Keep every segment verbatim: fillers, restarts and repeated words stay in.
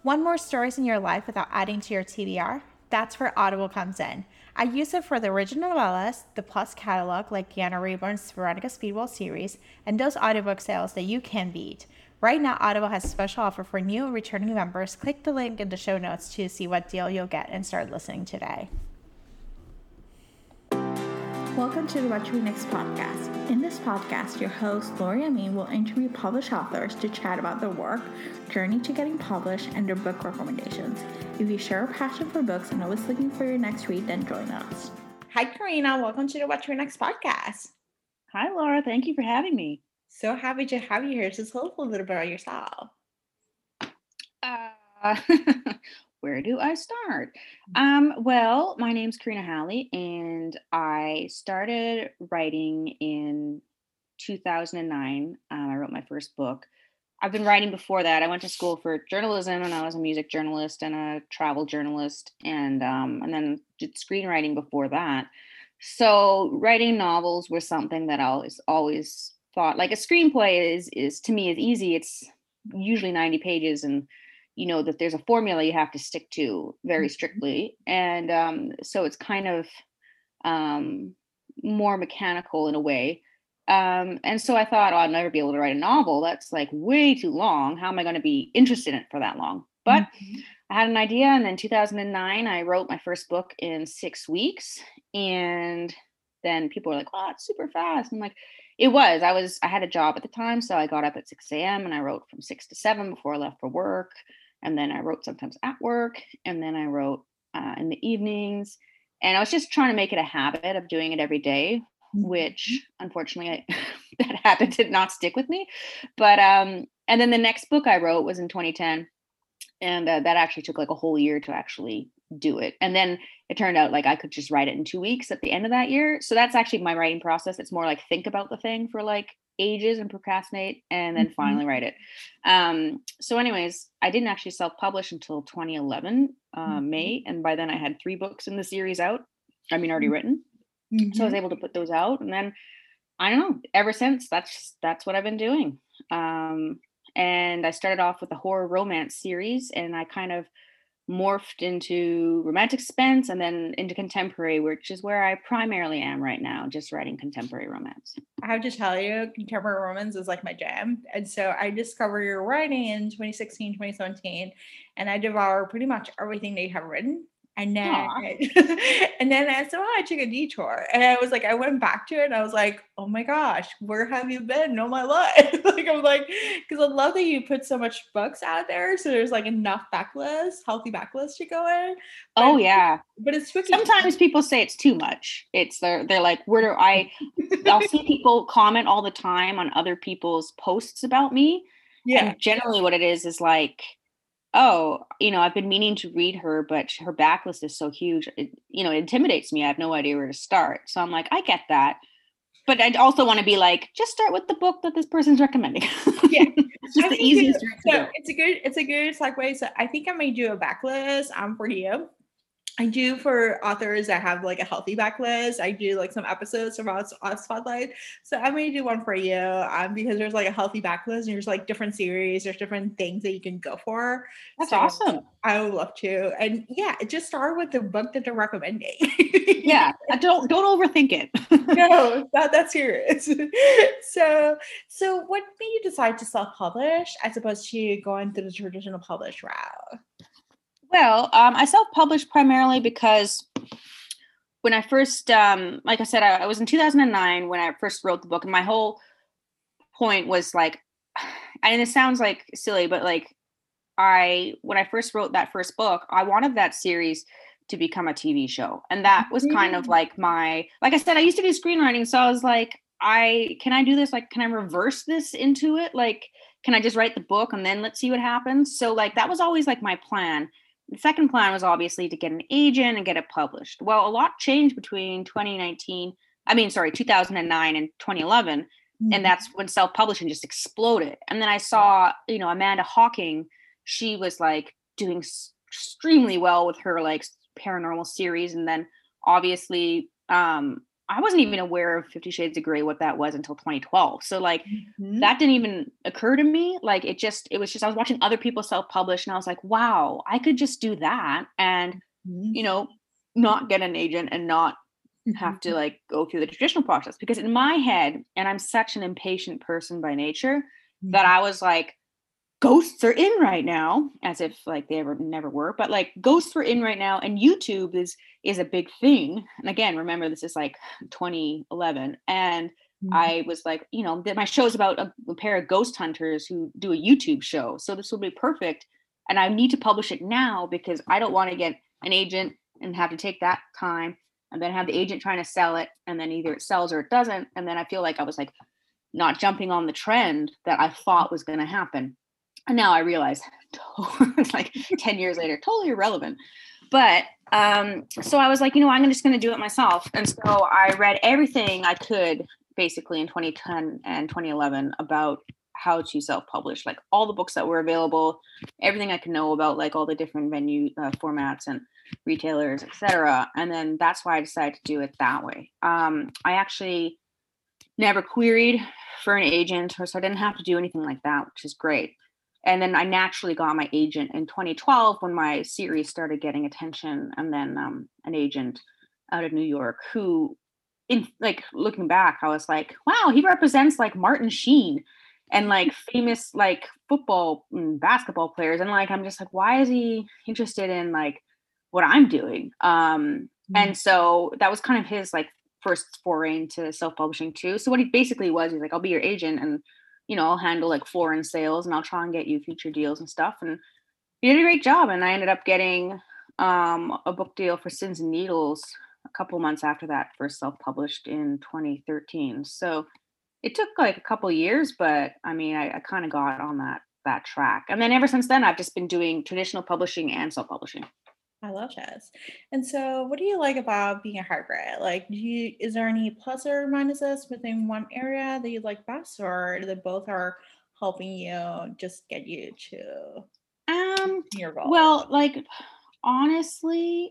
Want more stories in your life without adding to your T B R? That's where Audible comes in. I use it for the original novellas, the Plus catalog like Deanna Rayburn's Veronica Speedwell series, and those audiobook sales that you can beat. Right now, Audible has a special offer for new and returning members. Click the link in the show notes to see what deal you'll get and start listening today. Welcome to the What to Read Next podcast. In this podcast, your host, Lori Amin, will interview published authors to chat about their work, journey to getting published, and their book recommendations. If you share a passion for books and always looking for your next read, then join us. Hi, Karina. Welcome to the What to Read Next podcast. Hi, Laura. Thank you for having me. So happy to have you here. Just tell us a little bit about yourself. Uh, where do I start? Um, well, my name's Karina Halley, and I started writing in two thousand nine. Um, I wrote my first book. I've been writing before that. I went to school for journalism, and I was a music journalist and a travel journalist, and um, and then did screenwriting before that. So writing novels was something that I always always thought, like a screenplay is is to me is easy. It's usually ninety pages, and you know that there's a formula you have to stick to very strictly, and um, so it's kind of um, more mechanical in a way. Um, and so I thought, oh, I'll never be able to write a novel. That's like way too long. How am I going to be interested in it for that long? But mm-hmm. I had an idea, and then two thousand nine, I wrote my first book in six weeks, and then people were like, "Oh, it's super fast." I'm like, it was. I was. I had a job at the time, so I got up at six a.m. and I wrote from six to seven before I left for work. And then I wrote sometimes at work, and then I wrote uh, in the evenings. And I was just trying to make it a habit of doing it every day, which unfortunately I, that habit did not stick with me. But um, and then the next book I wrote was in twenty ten, and uh, that actually took like a whole year to actually do it. And then it turned out like I could just write it in two weeks at the end of that year. So that's actually my writing process. It's more like think about the thing for like ages and procrastinate and then mm-hmm. finally write it. Um, so anyways, I didn't actually self-publish until twenty eleven, uh, mm-hmm. May. And by then I had three books in the series out. I mean, already written. Mm-hmm. So I was able to put those out. And then, I don't know, ever since that's, that's what I've been doing. Um, and I started off with the horror romance series, and I kind of morphed into romantic suspense and then into contemporary, which is where I primarily am right now, just writing contemporary romance. I have to tell you, contemporary romance is like my jam. And so I discovered your writing in twenty sixteen, twenty seventeen, and I devoured pretty much everything that you have written. And then, I, and then I said, oh, I took a detour, and I was like, I went back to it, and I was like, oh my gosh, where have you been all my life? Like, I'm like, because I love that you put so much books out there, so there's like enough backlist, healthy backlist to go in. But, oh yeah, but it's tricky. Sometimes people say it's too much. It's they're they're like, where do I? I'll see people comment all the time on other people's posts about me. Yeah, and generally, what it is is like, oh, you know, I've been meaning to read her, but her backlist is so huge. It, you know, it intimidates me. I have no idea where to start. So I'm like, I get that. But I also want to be like, just start with the book that this person's recommending. Yeah. It's just the easiest. It, so it's a good, it's a good segue. So I think I may do a backlist um, for you. I do for authors that have like a healthy backlist. I do like some episodes about Spotlight. So I may do one for you um, because there's like a healthy backlist, and there's like different series. There's different things that you can go for. That's so awesome. I would love to. And yeah, just start with the book that they're recommending. Yeah, don't don't overthink it. No, not that serious. so, so what made you decide to self-publish as opposed to going through the traditional publish route? Well, um, I self-published primarily because when I first, um, like I said, I, I was in two thousand nine when I first wrote the book, and my whole point was like, and it sounds like silly, but like I, when I first wrote that first book, I wanted that series to become a T V show. And that was kind of like my, like I said, I used to do screenwriting. So I was like, I, can I do this? Like, can I reverse this into it? Like, can I just write the book and then let's see what happens? So like, that was always like my plan. The second plan was obviously to get an agent and get it published. Well, a lot changed between twenty nineteen, I mean, sorry, two thousand nine and twenty eleven. Mm-hmm. And that's when self-publishing just exploded. And then I saw, you know, Amanda Hawking, she was like doing extremely well with her like paranormal series. And then obviously um, I wasn't even aware of Fifty Shades of Grey, what that was, until twenty twelve. So like Mhm. that didn't even occur to me. Like it just, it was just, I was watching other people self-publish and I was like, wow, I could just do that and, Mhm. you know, not get an agent and not have to like go through the traditional process. Because in my head, and I'm such an impatient person by nature, that Mhm. I was like, ghosts are in right now, as if like they ever never were, but like ghosts were in right now, and YouTube is is a big thing. And again, remember this is like twenty eleven, and Mhm. I was like, you know, that my show is about a, a pair of ghost hunters who do a YouTube show, so this will be perfect. And I need to publish it now because I don't want to get an agent and have to take that time and then have the agent trying to sell it, and then either it sells or it doesn't, and then I feel like I was like not jumping on the trend that I thought was going to happen. And now I realize, like ten years later, totally irrelevant. But um, so I was like, you know, I'm just going to do it myself. And so I read everything I could basically in twenty ten and twenty eleven about how to self-publish, like all the books that were available, everything I could know about like all the different venue uh, formats and retailers, et cetera. And then that's why I decided to do it that way. Um, I actually never queried for an agent, or so I didn't have to do anything like that, which is great. And then I naturally got my agent in twenty twelve when my series started getting attention, and then um, an agent out of New York who, in like looking back, I was like, wow, he represents like Martin Sheen and like famous like football and basketball players, and like I'm just like, why is he interested in like what I'm doing? Um, Mhm. and so that was kind of his like first foray into self-publishing too. So what he basically was, he's like, I'll be your agent and you know, I'll handle like foreign sales and I'll try and get you future deals and stuff. And he did a great job. And I ended up getting um, a book deal for Sins and Needles a couple months after that, first self-published in twenty thirteen. So it took like a couple years, but I mean, I, I kind of got on that that track. And then ever since then, I've just been doing traditional publishing and self-publishing. I love jazz. And so, what do you like about being a hybrid? Like, do you is there any plus or minuses within one area that you like best, or that both are helping you just get you to Um, your goal? well, like honestly,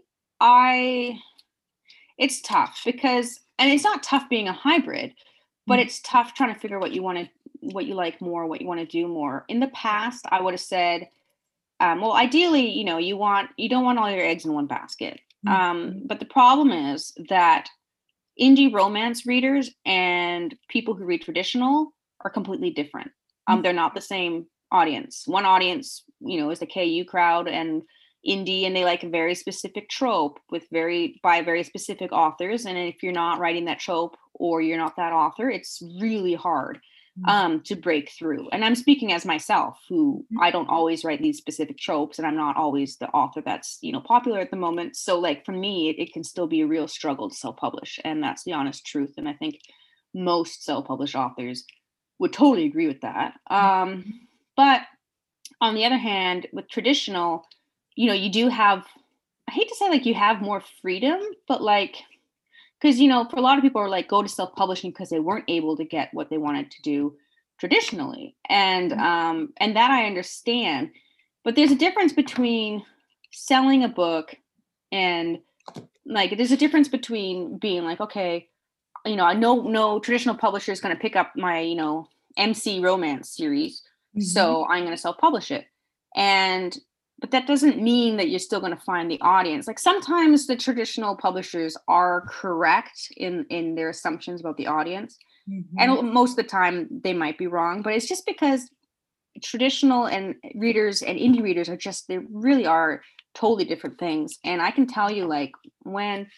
I it's tough because, and it's not tough being a hybrid, but Mhm. it's tough trying to figure what you want to, what you like more, what you want to do more. In the past, I would have said, um, well, ideally, you know, you want, you don't want all your eggs in one basket. Um, Mhm. but the problem is that indie romance readers and people who read traditional are completely different. Um, Mhm. they're not the same audience. One audience, you know, is the K U crowd and indie, and they like a very specific trope with very by very specific authors. And if you're not writing that trope or you're not that author, it's really hard Mhm. um, to break through. And I'm speaking as myself, who I don't always write these specific tropes, and I'm not always the author that's you know popular at the moment. So like for me, it, it can still be a real struggle to self-publish, and that's the honest truth. And I think most self-published authors would totally agree with that. Um, Mhm. but on the other hand, with traditional, you know, you do have, I hate to say like you have more freedom, but like because you know for a lot of people are like go to self-publishing because they weren't able to get what they wanted to do traditionally, and um and that I understand, but there's a difference between selling a book and like there's a difference between being like, okay, you know, I know no traditional publisher is going to pick up my you know M C romance series, Mhm. so I'm going to self-publish it. And but that doesn't mean that you're still going to find the audience. Like sometimes the traditional publishers are correct in in their assumptions about the audience, Mhm. and most of the time they might be wrong, but it's just because traditional and readers and indie readers are just, they really are totally different things. And I can tell you, like when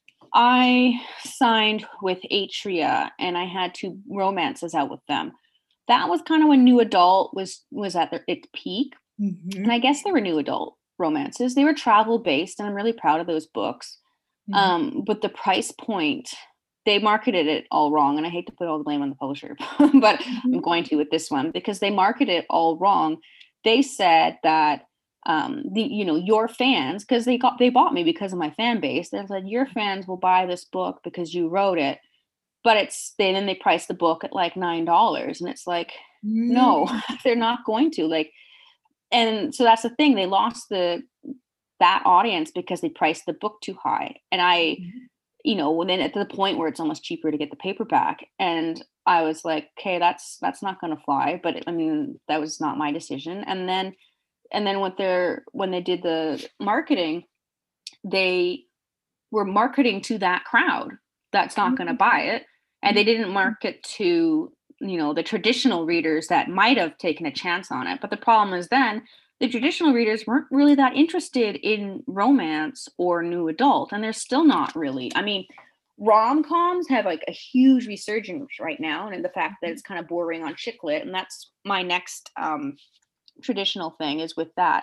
I signed with Atria and I had two romances out with them, that was kind of when new adult was was at their, its peak. And Mhm. I guess they were new adult romances. They were travel based, and I'm really proud of those books. Mhm. Um, but the price point, they marketed it all wrong. And I hate to put all the blame on the publisher, but I'm Mhm. going to with this one because they marketed it all wrong. They said that um the you know your fans, because they got they bought me because of my fan base, they said your fans will buy this book because you wrote it, but it's they then they price the book at like nine dollars, and it's like no, Mhm. they're not going to like. And so that's the thing, they lost the that audience because they priced the book too high. And I Mhm. you know, and then at the point where it's almost cheaper to get the paperback. And I was like, okay, that's that's not going to fly. But I mean, that was not my decision. And then and then what they're when they did the marketing, they were marketing to that crowd that's not going to buy it, and they didn't market to, you know, the traditional readers that might have taken a chance on it. But the problem is then the traditional readers weren't really that interested in romance or new adult, and they're still not really. I mean, rom-coms have like a huge resurgence right now, and the fact that it's kind of bordering on chick lit, and that's my next um traditional thing is with that,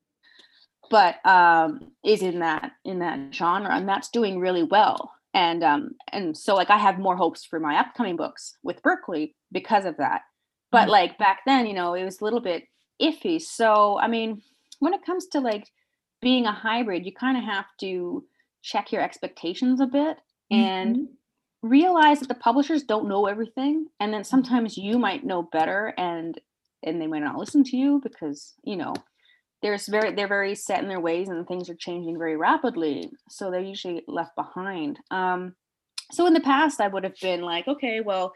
but um is in that in that genre, and that's doing really well. And um and so like I have more hopes for my upcoming books with Berkeley because of that. But Mhm. like back then, you know, it was a little bit iffy. So I mean, when it comes to like being a hybrid, you kind of have to check your expectations a bit and Mhm. realize that the publishers don't know everything, and then sometimes you might know better, and and they might not listen to you because, you know, there's very they're very set in their ways and things are changing very rapidly, so they're usually left behind. Um so in the past I would have been like, okay, well,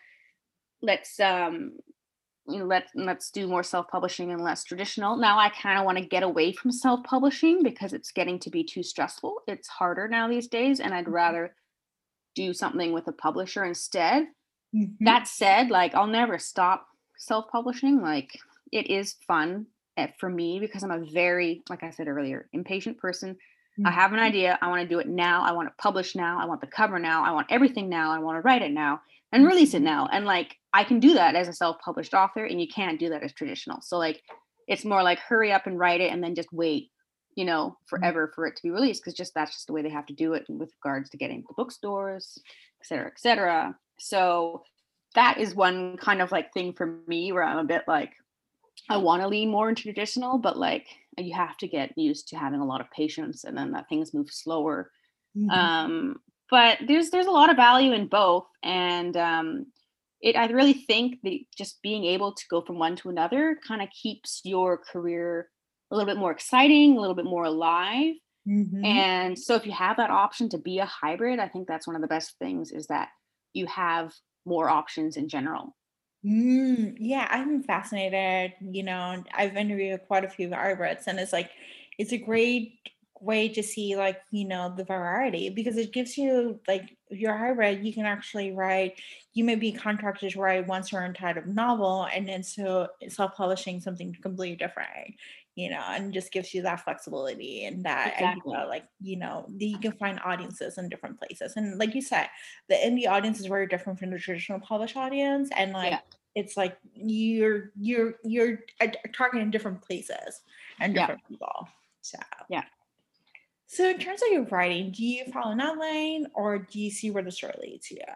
let's um you know, let's let's do more self-publishing and less traditional. Now I kind of want to get away from self-publishing because it's getting to be too stressful. It's harder now these days, and I'd rather do something with a publisher instead. Mhm. That said, like I'll never stop self-publishing. Like it is fun eh, for me because I'm a very, like I said earlier, impatient person. I Mhm. have an idea. I want to do it now. I want to publish now. I want the cover now. I want everything now. I want to write it now and release it Mhm. now. And like I can do that as a self-published author, and you can't do that as traditional. So like it's more like hurry up and write it and then just wait, you know, forever for it to be released, because just that's just the way they have to do it with regards to getting the bookstores, et cetera, et cetera. So that is one kind of like thing for me where I'm a bit like, I want to lean more into traditional, but like you have to get used to having a lot of patience, and then that things move slower. Mhm. Um, but there's there's a lot of value in both, and um, it I really think that just being able to go from one to another kind of keeps your career a little bit more exciting, a little bit more alive. Mhm. And so if you have that option to be a hybrid, I think that's one of the best things, is that you have more options in general. Mm, yeah, I'm fascinated. You know, I've interviewed quite a few hybrids, and it's like it's a great way to see like, you know, the variety because it gives you like if you're a hybrid, you can actually write, you may be contracted to write one certain type of novel, and then so self-publishing something completely different, you know, and just gives you that flexibility and that idea, Exactly. like, you know, that you can find audiences in different places. And like you said, the indie audience is very different from the traditional published audience. And like Yeah. it's like you're you're you're a- targeting different places and Yeah. different people. So, Yeah. so in terms of your writing, do you follow an outline or do you see where the story leads you?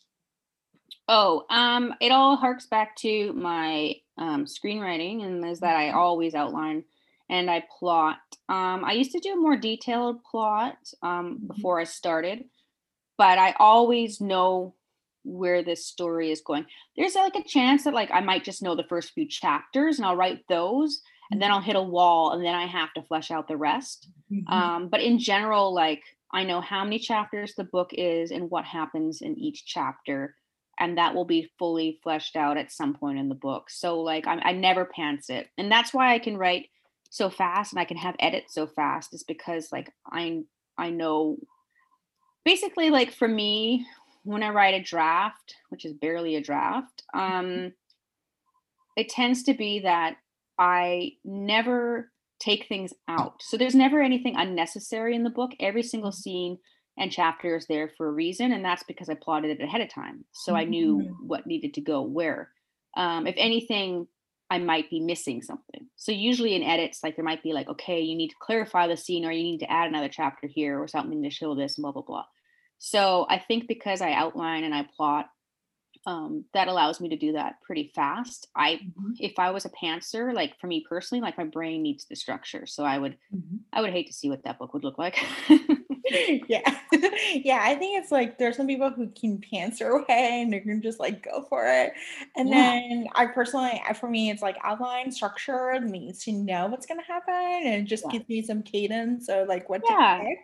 Oh, um, it all harks back to my um, screenwriting, and is that I always outline and I plot. Um, I used to do a more detailed plot um, Mhm. before I started, but I always know where this story is going. There's like a chance that like I might just know the first few chapters and I'll write those, and then I'll hit a wall and then I have to flesh out the rest. Mhm. Um, but in general, like I know how many chapters the book is and what happens in each chapter, and that will be fully fleshed out at some point in the book. So like I, I never pants it, and that's why I can write so fast and I can have edits so fast, is because like I I know basically, like for me, when I write a draft, which is barely a draft, um, it tends to be that I never take things out. So there's never anything unnecessary in the book. Every single scene and chapter is there for a reason, and that's because I plotted it ahead of time. So I knew Mhm. what needed to go where. Um, if anything, I might be missing something. So usually in edits, like there might be like, okay, you need to clarify the scene, or you need to add another chapter here or something to show this, and blah blah blah. So I think because I outline and I plot, um, that allows me to do that pretty fast. I Mhm. If I was a pantser, like for me personally, like my brain needs the structure. So I would Mhm. I would hate to see what that book would look like. Yeah. Yeah, I think it's like there's some people who can pants their way and they can just like go for it. And Yeah. then I personally, I, for me, it's like outline structure means to know what's going to happen and it just Yeah. gives me some cadence or like what to Yeah. expect.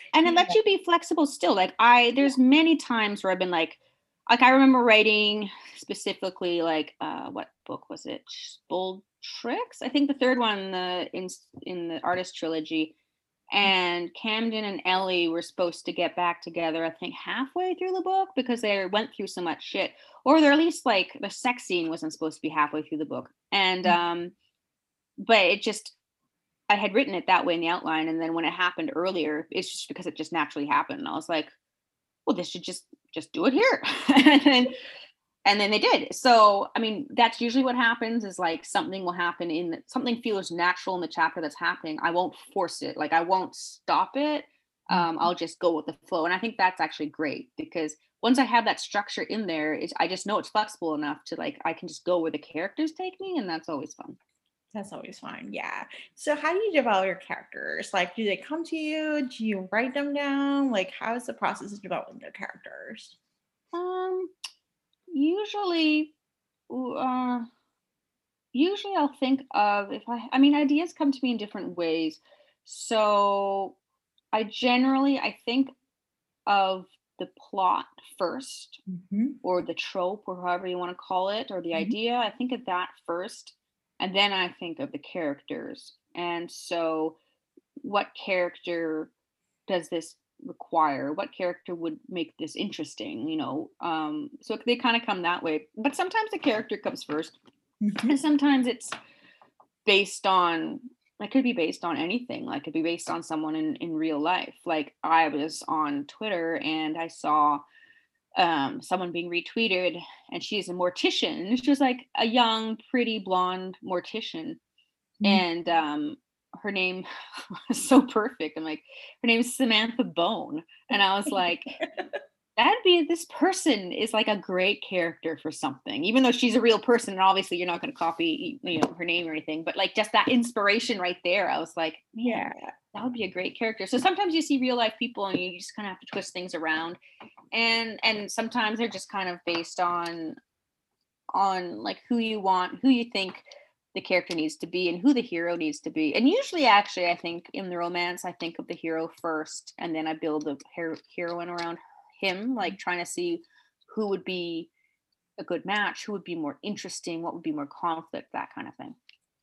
and it lets you be flexible still. Like I, there's many times where I've been like, like I remember writing specifically like, uh, what book was it? Bold Tricks. I think the third one the in in the artist trilogy. And Camden and Ellie were supposed to get back together, I think halfway through the book because they went through so much shit. Or they're at least like the sex scene wasn't supposed to be halfway through the book. And um, but it just I had written it that way in the outline. And then when it happened earlier, it's just because it just naturally happened. And I was like, well, this should just just do it here. and then and then they did. So I mean, that's usually what happens is like something will happen in the, something feels natural in the chapter that's happening. I won't force it, like I won't stop it. um, I'll just go with the flow, and I think that's actually great because once I have that structure in there, is I just know it's flexible enough to like I can just go where the characters take me, and that's always fun. That's always fun. Yeah. So how do you develop your characters? Like, do they come to you? Do you write them down? Like, how is the process of developing the characters? um usually uh usually I'll think of if I I mean ideas come to me in different ways. So I generally I think of the plot first, Mm-hmm. or the trope, or however you want to call it, or the Mm-hmm. idea. I think of that first, and then I think of the characters. And so what character does this require? What character would make this interesting? You know, um, so they kind of come that way. But sometimes the character comes first, Mm-hmm. and sometimes it's based on it could be based on anything. Like it could be based on someone in in real life. Like I was on Twitter and I saw um someone being retweeted, and she's a mortician, and she was like a young pretty blonde mortician. And um her name was so perfect. I'm like, her name's Samantha Bone. And I was like, that'd be this person is like a great character for something, even though she's a real person. And obviously you're not going to copy, you know, her name or anything, but like just that inspiration right there. I was like, man, Yeah. that would be a great character. So sometimes you see real life people and you just kind of have to twist things around. And, and sometimes they're just kind of based on, on like who you want, who you think the character needs to be and who the hero needs to be. And usually actually, I think in the romance, I think of the hero first, and then I build the hero- heroine around him, like trying to see who would be a good match, who would be more interesting, what would be more conflict, that kind of thing.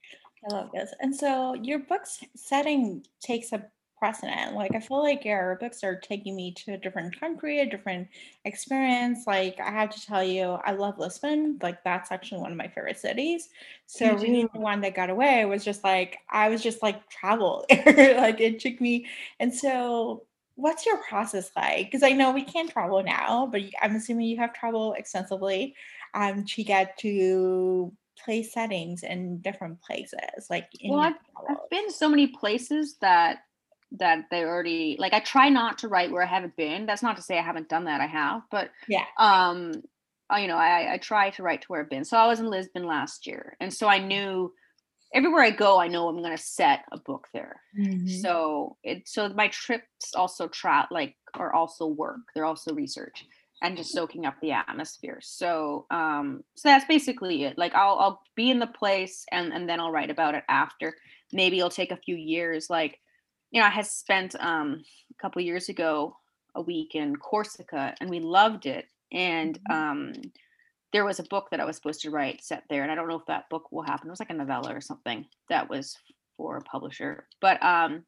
I love this. And so your book's setting takes a precedent. Like I feel like your books are taking me to a different country, a different experience. Like I have to tell you, I love Lisbon. Like that's actually one of my favorite cities. So You reading do. the one that got away was just like I was just like travel. Like it took me. And so what's your process like? Because I know we can't travel now, but I'm assuming you have traveled extensively um to get to place settings in different places, like in Well, your I've I've novels. been so many places that that they already like. I try not to write where I haven't been. That's not to say I haven't done that. I have, but Yeah. um, I, you know, I I try to write to where I've been. So I was in Lisbon last year, and so I knew everywhere I go, I know I'm going to set a book there. Mhm. So it so my trips also try like are also work. They're also research and just soaking up the atmosphere. So um so that's basically it. Like I'll I'll be in the place, and and then I'll write about it after. Maybe it'll take a few years. Like, you know, I had spent um a couple years ago a week in Corsica, and we loved it. And Mhm. um there was a book that I was supposed to write set there, and I don't know if that book will happen. It was like a novella or something that was for a publisher. But um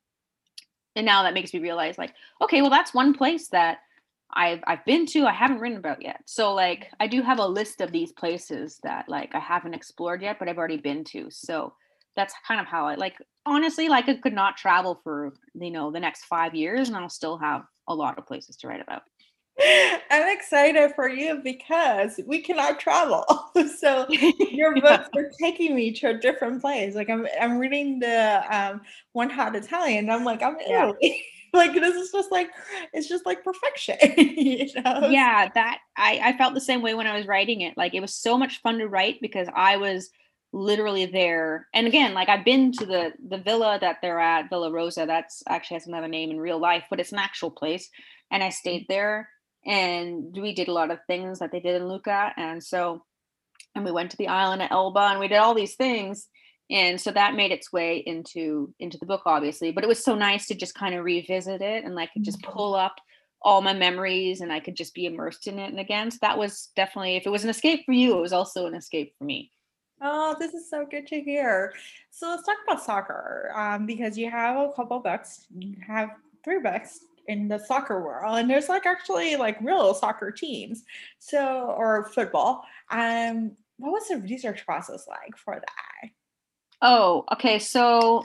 and now that makes me realize like, okay, well that's one place that I've I've been to, I haven't written about yet. So like I do have a list of these places that like I haven't explored yet, but I've already been to. So that's kind of how I like honestly like I could not travel for, you know, the next five years and I'll still have a lot of places to write about. I'm excited for you because we cannot travel. So your Yeah. books are taking me to a different place. Like I'm I'm reading the um One Hot Italian and I'm like, I'm in Yeah. Italy. Like this is just like it's just like perfection. You know? Yeah, that I I felt the same way when I was writing it. Like it was so much fun to write because I was literally there. And again, like I've been to the the villa that they're at, Villa Rosa. That's actually has another name in real life, but it's an actual place. And I stayed there, and we did a lot of things that they did in Lucca. And so and we went to the island of Elba, and we did all these things. And so that made its way into into the book, obviously. But it was so nice to just kind of revisit it, and like just Mhm. pull up all my memories, and I could just be immersed in it. And again, so that was definitely, if it was an escape for you, it was also an escape for me. Oh, this is so good to hear. So let's talk about soccer, um, because you have a couple books. You have three books in the soccer world, and there's like actually like real soccer teams. So or football. Um, what was the research process like for that? Oh, okay. So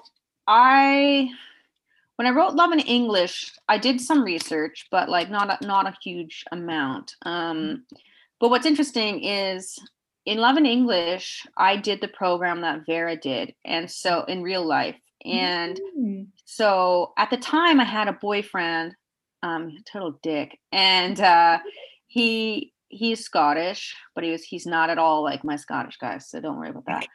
I when I wrote Love in English, I did some research, but like not a, not a huge amount. Um, but what's interesting is in Love in English, I did the program that Vera did, and so in real life. And Mm. so at the time, I had a boyfriend, um, total dick, and uh, he he's Scottish, but he was he's not at all like my Scottish guys, so don't worry about that.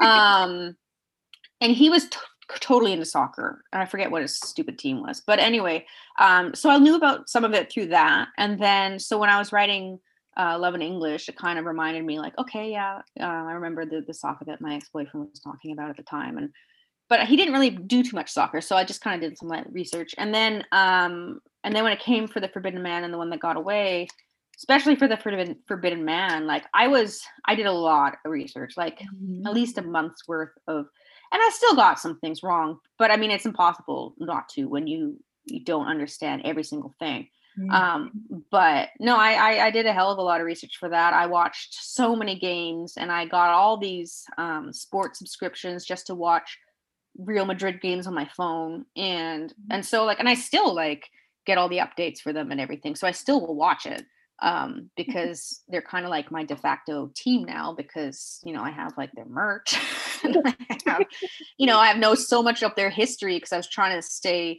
Um, and he was t- totally into soccer, and I forget what his stupid team was, but anyway, um, so I knew about some of it through that, and then so when I was writing uh, Love in English, it kind of reminded me, like, okay, yeah, uh, I remember the the soccer that my ex boyfriend was talking about at the time, and but he didn't really do too much soccer, so I just kind of did some like research, and then um, and then when it came for the Forbidden Man and the one that got away, especially for the Forbidden Forbidden Man, like I was I did a lot of research, like at Mhm. least a month's worth of, and I still got some things wrong, but I mean it's impossible not to when you you don't understand every single thing. Mhm. Um, but no, I, I I did a hell of a lot of research for that. I watched so many games, and I got all these um, sports subscriptions just to watch Real Madrid games on my phone, and and so like and I still like get all the updates for them and everything. So I still will watch it um because they're kind of like my de facto team now, because you know I have like their merch and I have, you know, I know so much of their history because I was trying to stay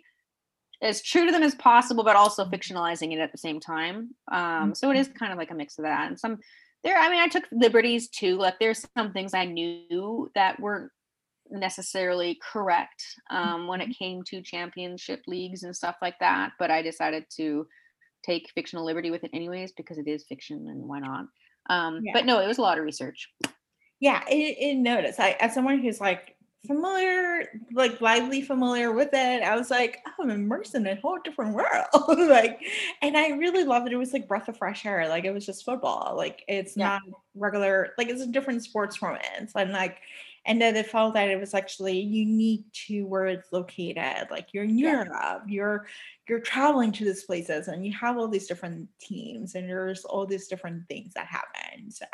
as true to them as possible, but also fictionalizing it at the same time. Um, so it is kind of like a mix of that. And some there, I mean, I took liberties too. Like there's some things I knew that weren't necessarily correct um, when it came to championship leagues and stuff like that. But I decided to take fictional liberty with it anyways because it is fiction, and why not? Um, Yeah. but no, it was a lot of research. Yeah, it, it noticed. I, as someone who's like familiar, like lively familiar with it, I was like, oh, I'm immersed in a whole different world. Like, and I really loved it. It was like breath of fresh air. Like it was just football. Like it's Yeah. not regular. Like it's a different sports romance, and like, and then it felt that it was actually unique to where it's located. Like you're in Yeah. Europe, you're you're traveling to these places, and you have all these different teams, and there's all these different things that happen. So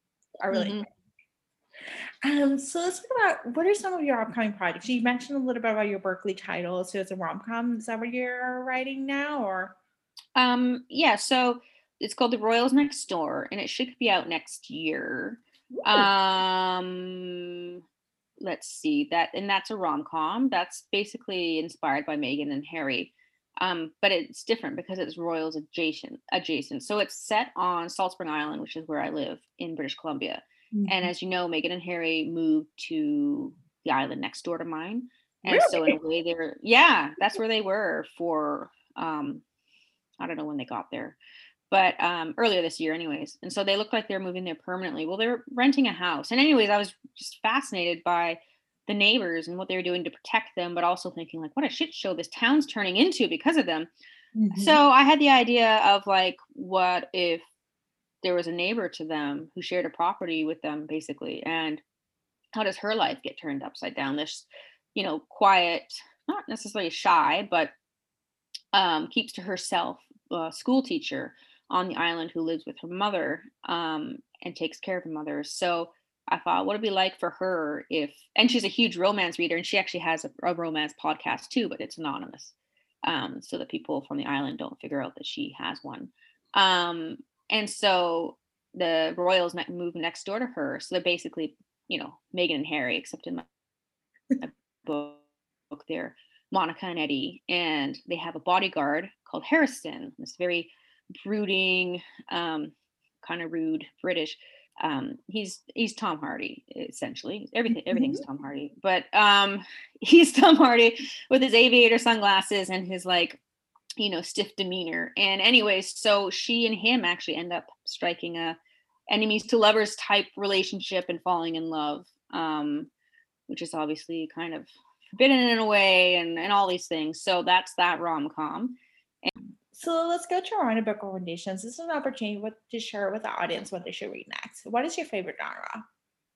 I really Hmm. um, so let's talk about what are some of your upcoming projects? You mentioned a little bit about your Berkeley title. So it's a rom com. Is that what you're writing now, or? Um, yeah. So it's called The Royals Next Door, and it should be out next year. Ooh. Um, let's see that, and that's a rom com. That's basically inspired by Meghan and Harry. Um, but it's different because it's Royals adjacent. Adjacent, so it's set on Salt Spring Island, which is where I live in British Columbia. And Mhm. as you know, Meghan and Harry moved to the island next door to mine, and so in a Really? way, they're yeah, that's where they were for um, I don't know when they got there, but um, earlier this year, anyways. And so they look like they're moving there permanently. Well, they're renting a house. And, anyways, I was just fascinated by the neighbors and what they were doing to protect them, but also thinking, like, what a shit show this town's turning into because of them. Mhm. So I had the idea of, like, what if there was a neighbor to them who shared a property with them, basically? And how does her life get turned upside down? This, you know, quiet, not necessarily shy, but um, keeps to herself, a school teacher on the island who lives with her mother um, and takes care of her mother. So I thought, what would it be like for her if, and she's a huge romance reader, and she actually has a, a romance podcast too, but it's anonymous. Um, so that people from the island don't figure out that she has one. Um, and so the royals ne- move next door to her. So they're basically, you know, Meghan and Harry, except in my book there, Monica and Eddie, and they have a bodyguard called Harrison. This very brooding, um, kind of rude British. Um, he's he's Tom Hardy essentially. Everything everything's Mhm. Tom Hardy, but um, he's Tom Hardy with his aviator sunglasses and his like you know stiff demeanor. And anyways, so she and him actually end up striking a enemies to lovers type relationship and falling in love. Um, which is obviously kind of forbidden in a way, and, and all these things. So that's that rom-com. So let's go to our book recommendations. This is an opportunity with, to share with the audience what they should read next. What is your favorite genre?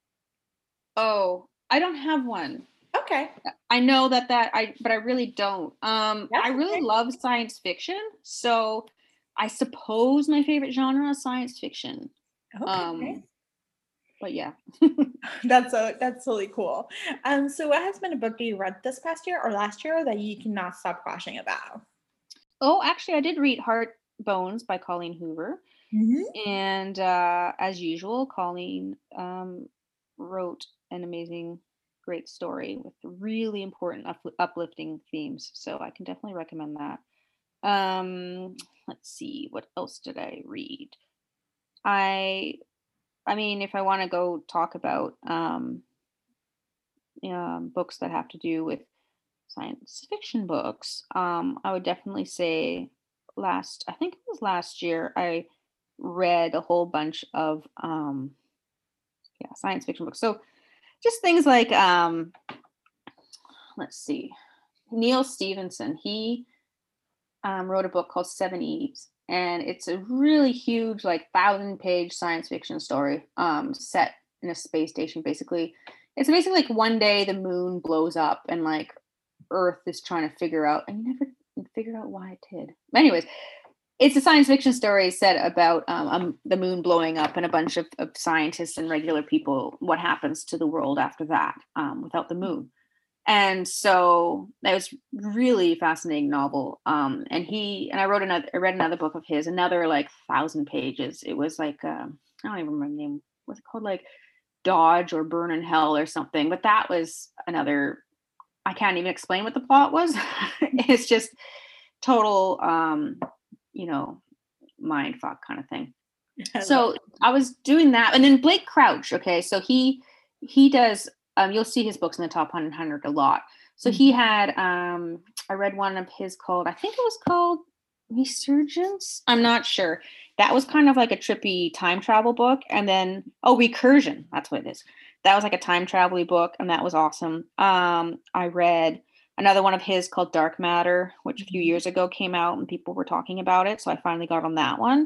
Oh, I don't have one. Okay. I know that that I, but I really don't. Um, That's I really okay. love science fiction, so I suppose my favorite genre is science fiction. Okay. Um, but yeah, that's so that's really cool. Um, so what has been a book that you read this past year or last year that you cannot stop gushing about? Oh, actually, I did read Heart Bones by Colleen Hoover. Mm-hmm. And uh, as usual, Colleen um, wrote an amazing, great story with really important, up- uplifting themes. So I can definitely recommend that. Um, let's see, what else did I read? I, I mean, if I want to go talk about um, um, books that have to do with science fiction books, um, I would definitely say last, I think it was last year, I read a whole bunch of um, yeah, science fiction books. So just things like um, let's see, Neil Stevenson. He um, wrote a book called Seven Eves, and it's a really huge, like thousand page science fiction story um, set in a space station. Basically, it's basically like one day the moon blows up and like Earth is trying to figure out, and you never figured out why it did. Anyways, it's a science fiction story set about um, um, the moon blowing up and a bunch of, of scientists and regular people, what happens to the world after that um, without the moon. And so that was really fascinating novel. Um, and he and I wrote another, I read another book of his, another like thousand pages. It was like um, I don't even remember the name. What's it called? Like Dodge or Burn in Hell or something. But that was another. I can't even explain what the plot was. It's just total, um, you know, mind fuck kind of thing. I love So I was doing that, and then Blake Crouch. Okay, so he he does. Um, you'll see his books in the top one hundred a lot. So he had. Um, I read one of his called. I think it was called Resurgence. I'm not sure. That was kind of like a trippy time travel book, and then oh, Recursion. That's what it is. That was like a time travel book, and that was awesome. Um, I read another one of his called Dark Matter, which a few years ago came out, and people were talking about it. So I finally got on that one.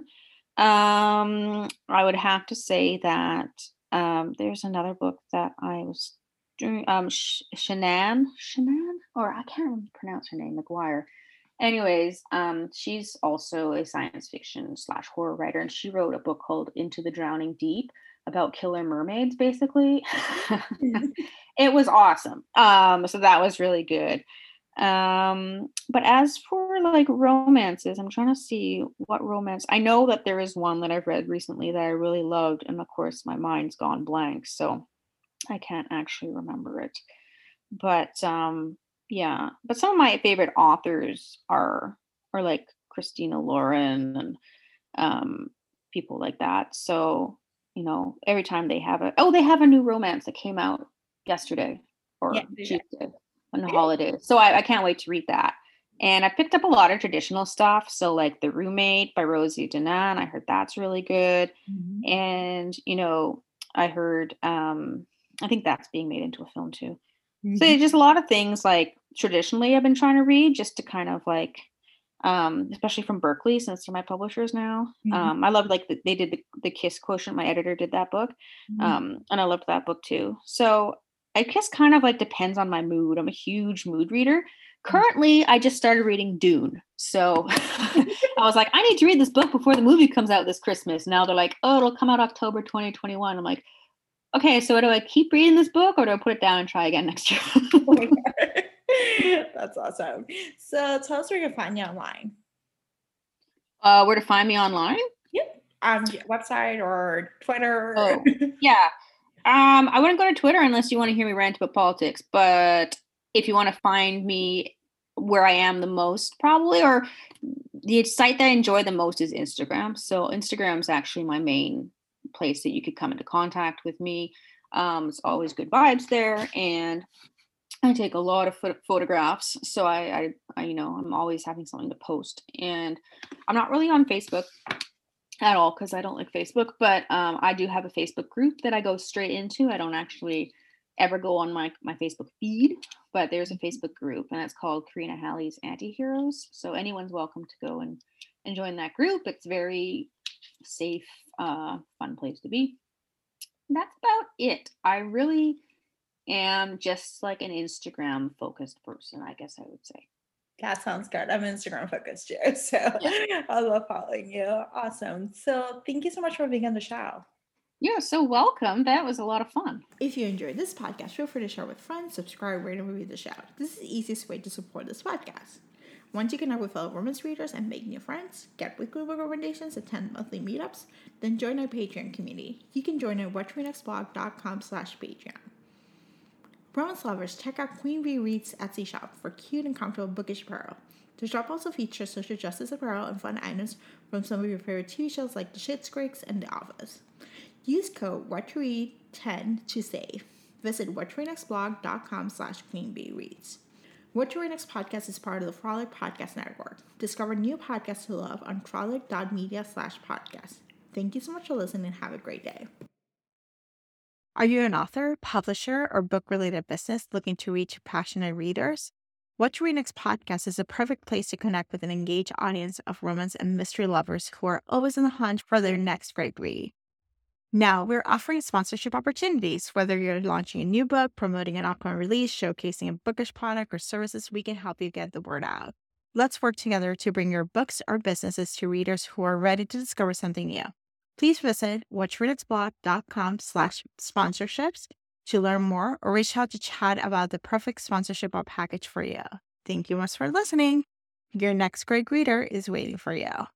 Um, I would have to say that um, there's another book that I was doing. Um, Sh- Shanann, Shanann, or I can't really pronounce her name, McGuire. Anyways, um, she's also a science fiction slash horror writer, and she wrote a book called Into the Drowning Deep about killer mermaids, basically. It was awesome. Um, so that was really good. Um, but as for like romances, I'm trying to see what romance. I know that there is one that I've read recently that I really loved, and of course my mind's gone blank, so I can't actually remember it. But um yeah, but some of my favorite authors are are like Christina Lauren and um people like that. So, you know, every time they have a oh, they have a new romance that came out yesterday Yeah, or yeah. Tuesday on the holidays. So I, I can't wait to read that. And I picked up a lot of traditional stuff. So like The Roommate by Rosie Danan, I heard that's really good. Mhm. And, you know, I heard um I think that's being made into a film too. So Mhm. it's just a lot of things like traditionally I've been trying to read just to kind of like um, especially from Berkeley since they're my publishers now. Mhm. Um, I loved like the, they did the, the Kiss Quotient. My editor did that book, Mhm. um, and I loved that book too. So I guess kind of like depends on my mood. I'm a huge mood reader. Currently, I just started reading Dune, so I was like, I need to read this book before the movie comes out this Christmas. Now they're like, oh, it'll come out October twenty twenty-one. I'm like, okay, so do I keep reading this book or do I put it down and try again next year? Oh my God. That's awesome. So tell us where you can find you online. uh, where to find me online? Yep. Um, yeah, website or Twitter. Oh, yeah. Um, I wouldn't go to Twitter unless you want to hear me rant about politics. But if you want to find me where I am the most, probably, or the site that I enjoy the most is Instagram. So Instagram is actually my main place that you could come into contact with me. Um, it's always good vibes there, and I take a lot of pho- photographs. So I, I, I, you know, I'm always having something to post, and I'm not really on Facebook at all because I don't like Facebook, but um, I do have a Facebook group that I go straight into. I don't actually ever go on my, my Facebook feed, but there's a Facebook group and it's called Karina Halley's Anti-Heroes. So anyone's welcome to go and, and join that group. It's very safe, uh, fun place to be. And that's about it. I really am just like an Instagram focused person, I guess I would say. That sounds good. I'm Instagram focused too. So yeah. I love following you. Awesome. So thank you so much for being on the show. You're so welcome. That was a lot of fun. If you enjoyed this podcast, feel free to share with friends, subscribe, rate, and review the show. This is the easiest way to support this podcast. Once you connect with fellow romance readers and make new friends, get weekly book recommendations, attend monthly meetups, then join our Patreon community. You can join at whattoreadnextblog.com slash Patreon. Romance lovers, check out Queen Bee Reads Etsy shop for cute and comfortable bookish apparel. The shop also features social justice apparel and fun items from some of your favorite T V shows like The Schitt's Creek and The Office. Use code what to read ten to save. Visit whattoreadnextblog.com slash queenbeereads. What to Read Next podcast is part of the Frolic Podcast Network. Discover new podcasts to love on frolic.media slash podcast. Thank you so much for listening and have a great day. Are you an author, publisher, or book-related business looking to reach passionate readers? What to Read Next podcast is a perfect place to connect with an engaged audience of romance and mystery lovers who are always on the hunt for their next great read. Now, we're offering sponsorship opportunities. Whether you're launching a new book, promoting an upcoming release, showcasing a bookish product or services, we can help you get the word out. Let's work together to bring your books or businesses to readers who are ready to discover something new. Please visit whattoreadnextblog.com slash sponsorships to learn more or reach out to chat about the perfect sponsorship or package for you. Thank you much for listening. Your next great reader is waiting for you.